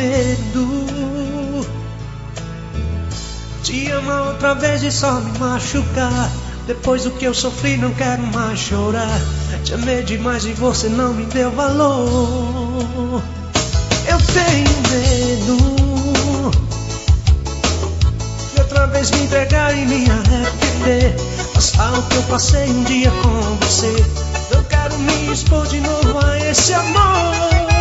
medo de amar outra vez e só me machucar. Depois do que eu sofri não quero mais chorar. Te amei demais e você não me deu valor. Eu tenho medo de outra vez me entregar e me arrepender. Passar o que eu passei um dia com você. Eu quero me expor de novo a esse amor.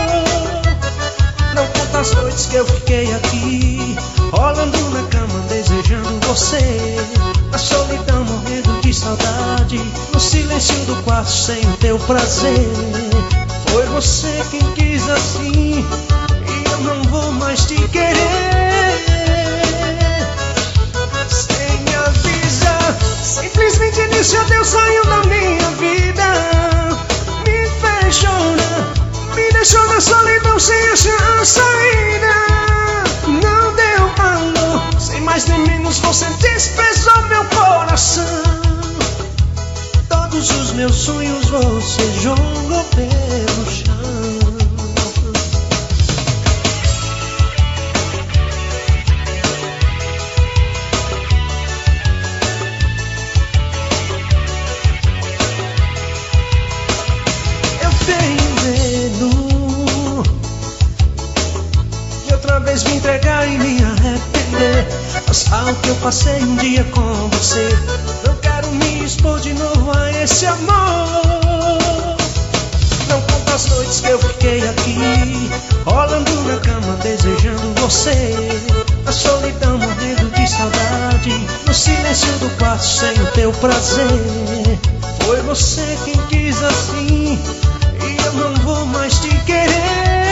Não conta as noites que eu fiquei aqui, rolando na cama desejando você. Na solidão morrendo de saudade, no silêncio do quarto sem o teu prazer. Foi você quem quis assim, e eu não vou mais te querer. Sem me avisar, simplesmente disse adeus, saiu da minha vida. Me fez chorar, me deixou na solidão sem achar a saída. Não deu valor, sem mais nem menos você desprezou meu coração. Todos os meus sonhos você jogou pelo chão. Vez me entregar e me arrepender. Passar o que eu passei um dia com você. Não quero me expor de novo a esse amor. Não conta as noites que eu fiquei aqui, rolando na cama desejando você. Na solidão morrendo de saudade, no silêncio do quarto sem o teu prazer. Foi você quem quis assim, e eu não vou mais te querer.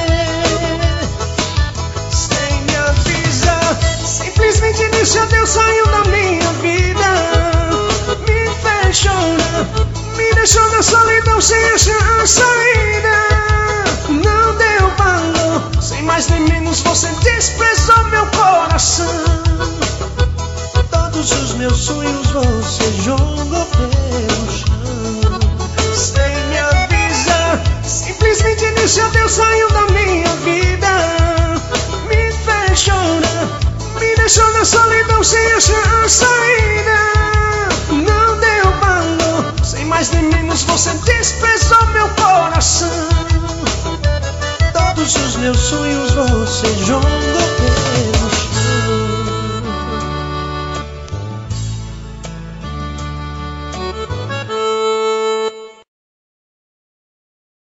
Simplesmente disse adeus, saiu da minha vida. Me fez chorar, me deixou na solidão sem achar a saída. Não deu valor, sem mais nem menos você desprezou meu coração. Todos os meus sonhos você jogou pelo chão. Sem me avisar, simplesmente disse adeus, saiu da minha vida. Me fez chorar, me deixou na solidão sem achar a saída. Não deu valor, sem mais nem menos você desprezou meu coração. Todos os meus sonhos você jogou pelo